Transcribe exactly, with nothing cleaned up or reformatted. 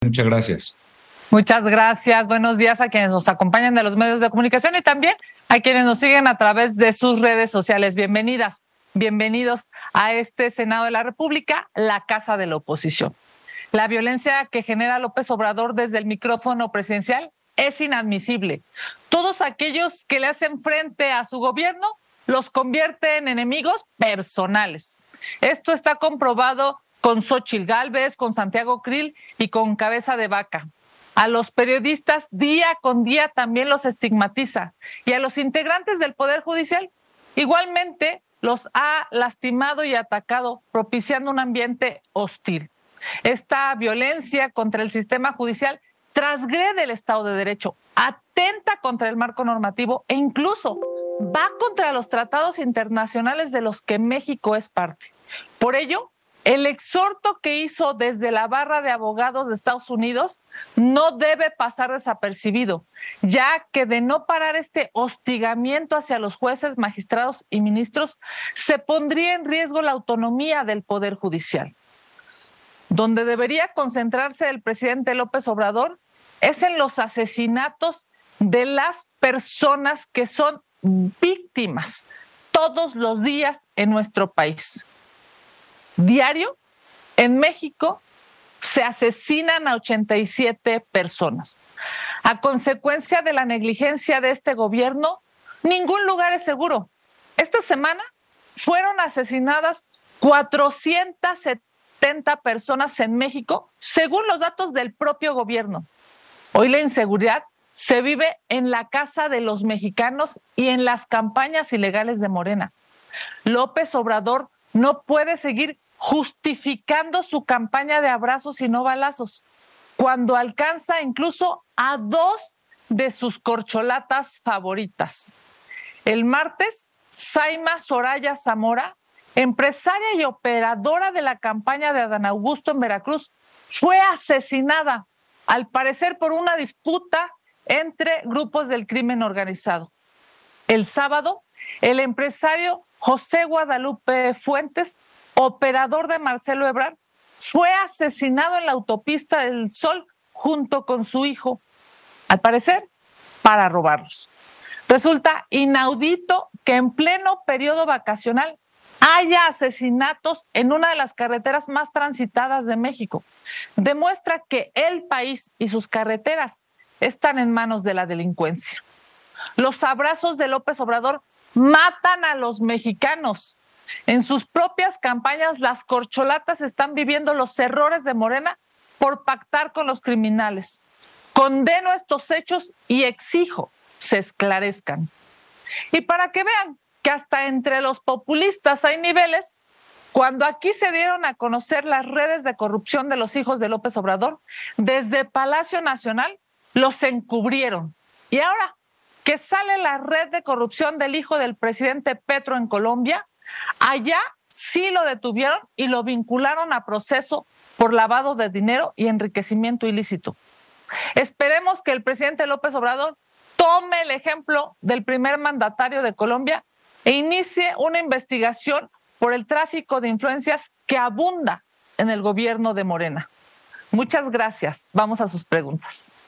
Muchas gracias. Muchas gracias. Buenos días a quienes nos acompañan de los medios de comunicación y también a quienes nos siguen a través de sus redes sociales. Bienvenidas, bienvenidos a este Senado de la República, la casa de la oposición. La violencia que genera López Obrador desde el micrófono presidencial es inadmisible. Todos aquellos que le hacen frente a su gobierno los convierte en enemigos personales. Esto está comprobado con Xóchitl Gálvez, con Santiago Krill y con Cabeza de Vaca. A los periodistas día con día también los estigmatiza y a los integrantes del Poder Judicial igualmente los ha lastimado y atacado, propiciando un ambiente hostil. Esta violencia contra el sistema judicial transgrede el Estado de Derecho, atenta contra el marco normativo e incluso va contra los tratados internacionales de los que México es parte. Por ello, el exhorto que hizo desde la barra de abogados de Estados Unidos no debe pasar desapercibido, ya que de no parar este hostigamiento hacia los jueces, magistrados y ministros, se pondría en riesgo la autonomía del Poder Judicial. Donde debería concentrarse el presidente López Obrador es en los asesinatos de las personas que son víctimas todos los días en nuestro país. Diario, en México, se asesinan a ochenta y siete personas. A consecuencia de la negligencia de este gobierno, ningún lugar es seguro. Esta semana fueron asesinadas cuatrocientas setenta personas en México, según los datos del propio gobierno. Hoy la inseguridad se vive en la casa de los mexicanos y en las campañas ilegales de Morena. López Obrador no puede seguir justificando su campaña de abrazos y no balazos, cuando alcanza incluso a dos de sus corcholatas favoritas. El martes, Zaima Soraya Zamora, empresaria y operadora de la campaña de Adán Augusto en Veracruz, fue asesinada, al parecer por una disputa entre grupos del crimen organizado. El sábado, el empresario José Guadalupe Fuentes, operador de Marcelo Ebrard, fue asesinado en la autopista del Sol junto con su hijo, al parecer para robarlos. Resulta inaudito que en pleno periodo vacacional haya asesinatos en una de las carreteras más transitadas de México. Demuestra que el país y sus carreteras están en manos de la delincuencia. Los abrazos de López Obrador matan a los mexicanos. En sus propias campañas, las corcholatas están viviendo los errores de Morena por pactar con los criminales. Condeno estos hechos y exijo se esclarezcan. Y para que vean que hasta entre los populistas hay niveles, cuando aquí se dieron a conocer las redes de corrupción de los hijos de López Obrador, desde Palacio Nacional los encubrieron. Y ahora que sale la red de corrupción del hijo del presidente Petro en Colombia, allá sí lo detuvieron y lo vincularon a proceso por lavado de dinero y enriquecimiento ilícito. Esperemos que el presidente López Obrador tome el ejemplo del primer mandatario de Colombia e inicie una investigación por el tráfico de influencias que abunda en el gobierno de Morena. Muchas gracias. Vamos a sus preguntas.